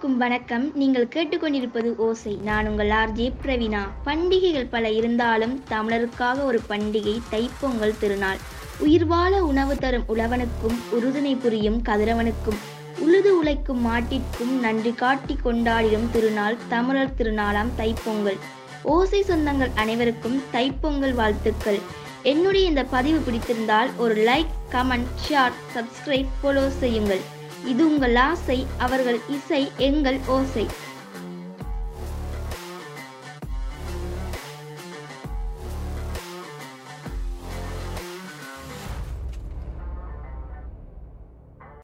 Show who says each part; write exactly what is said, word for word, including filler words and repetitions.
Speaker 1: அனைவருக்கும் வணக்கம். நீங்கள் கேட்டுக்கொண்டிருப்பது ஓசை. நான் உங்கள் ஆர்ஜே பிரவீனா. பண்டிகைகள் பல இருந்தாலும் தமிழருக்காக ஒரு பண்டிகை தைப்பொங்கல் திருநாள். உயிர் வாழ உணவு தரும் உழவனுக்கும் உறுதுணை புரியும் கதிரவனுக்கும் உழுது உழைக்கும் மாட்டிற்கும் நன்றி காட்டி கொண்டாடிடும் திருநாள் தமிழர் திருநாளாம் தைப்பொங்கல். ஓசை சொந்தங்கள் அனைவருக்கும் தைப்பொங்கல் வாழ்த்துக்கள். என்னுடைய இந்த பதிவு பிடித்திருந்தால் ஒரு like, comment, share, subscribe, follow செய்யுங்கள். இது உங்கள் ஆசை, அவர்கள் இசை, எங்கள் ஓசை.